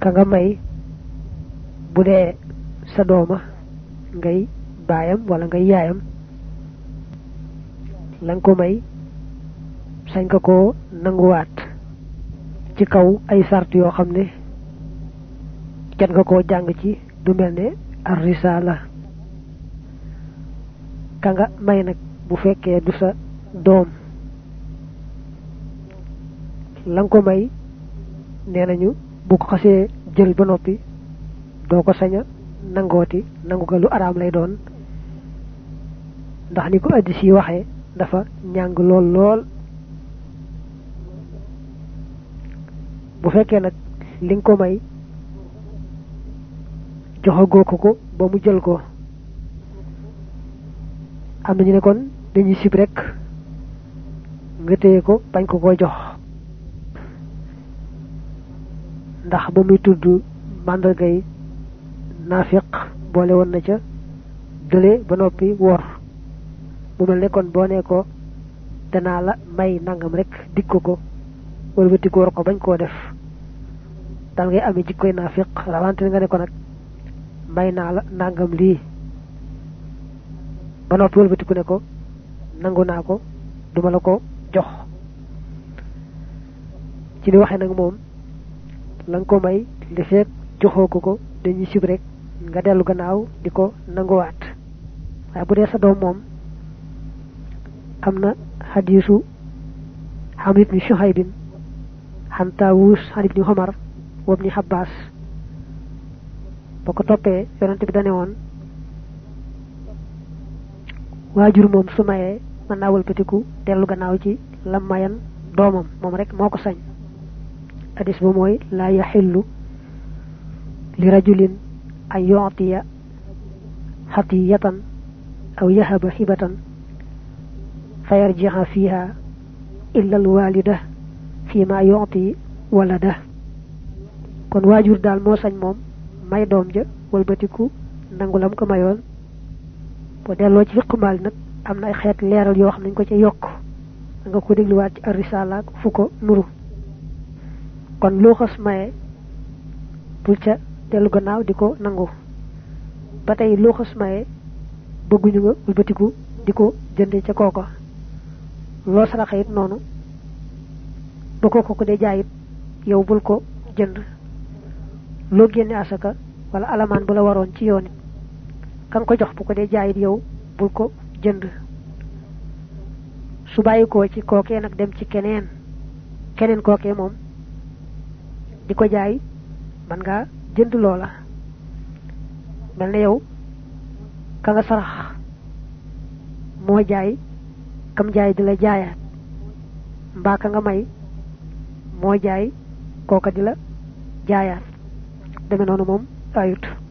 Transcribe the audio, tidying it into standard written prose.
ka nga may bu dee sa dooma ngay baayam wala ngay yaayam lang ko may sañ nga koo nanguwaat ci kaw ay sart yoo xam ne jot nga koo jàng ci du mel ne ar risala ka nga may nag bu fekkee du sa doom lang ko may nee nañu bu ko xasee jël ba noppi doo ko saña nangooti nangu ga lu araam lay doon ndax ni ko addis yi waxee dafa ñàng lool lool bu fekkee nag li nga ko may joxagoo ko ba mu jël ko am nañu ne kon dañuy sib rek nga téye ko bañ ko jox ndax ba muy tudd màndargay naafiq boole woon na ca dële ba noppi wor mu mel ne kon boo nee ko danaa la may nangam rek dig ko wala ba diggoor ko bañ koo def dal ngay amee jikkoy naafiq rawante nga ne ko nag may naa la nangam lii ba noppi wala ba ne ko nangu naa ko duma la ko jox ci li waxee nag moom la nga ko may li fekk joxoo ko dañuy sib rek nga dellu gannaaw di ko nanguwaat waaye bu dee sa doom moom am na hadiisu Amr ibn Shuhayb an Taawus an ibni Umar wa ibni Abbas ba ko toppee yonent bi dane woon waajur moom su mayee mën naa wëlbatiku dellu gannaaw ci lam mayan doomam moom rek moo ko sañ hadis ba mooy laa yaxillu li rajulin an yu'tiya hatiyatan aw yahaba hibatan fa yarji'a fiha illa al walida fi ma yu'ti walada kon waajur daal moo sañ moom may doom ja walbatiku nangu lam ko mayoon boo delloo ci fiqu maal nag am na ay xeet leeral yoo xam nañ ko ca yokk nga ko dégluwaat ci ar-risala fu ko nuru kon loo xas maye bul ca dellu gannaaw di ko nangu ba tey loo xas maye bëgguñu nga walbatiku di ko jënde ca kooko loo saraxa it noonu ba ko dee jaayit yow bul ko jënd loo génne asaka wala alamaan bu la waroon ci yoon it kan ko jox bu ko dee jaayit yow bul ko jënd su bàyyi ko ci kookee nag dem ci keneen kookee moom di ko jaay man nga jënd loola mel ne yow ka nga sarax moo jaay kam jaay di la jaayaat mbaa ka nga may moo jaay kooka di la jaayaat deme noonu moom ayut